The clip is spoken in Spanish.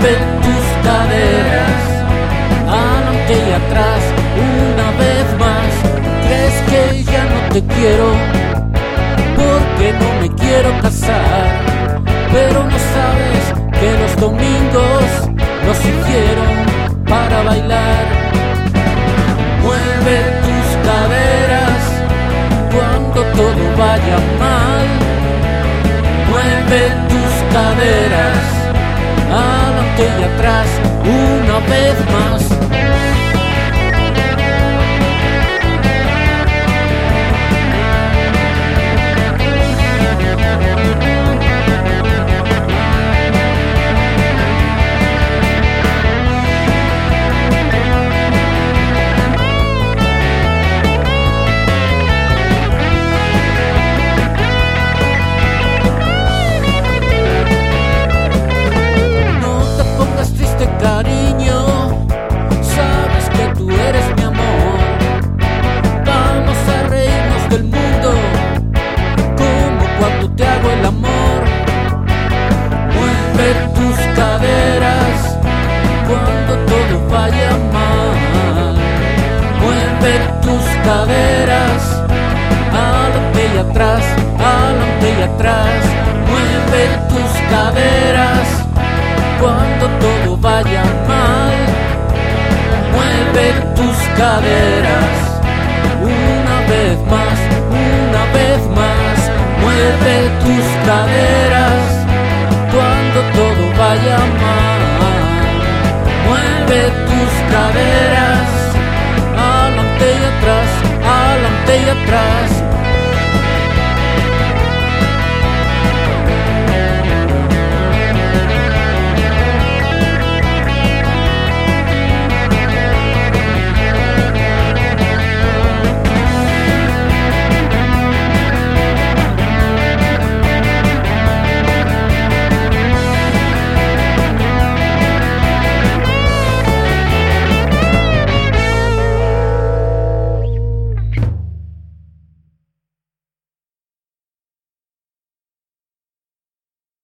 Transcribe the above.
Mueve tus caderas, adelante y atrás, una vez más. ¿Crees que ya no te quiero? Porque no me quiero casar. Pero no sabes que los domingos los hicieron para bailar. Mueve tus caderas cuando todo vaya mal. Mueve tus caderas, adelante y atrás, una vez más. Cariño, sabes que tú eres mi amor. Vamos a reírnos del mundo, como cuando te hago el amor. Mueve tus caderas cuando todo vaya mal. Mueve tus caderas, adelante y atrás, adelante y atrás. Mueve tus caderas cuando todo vaya mal. Mueve tus caderas, una vez más, una vez más. Mueve tus caderas cuando todo vaya mal. Mueve tus caderas, adelante y atrás, adelante y atrás.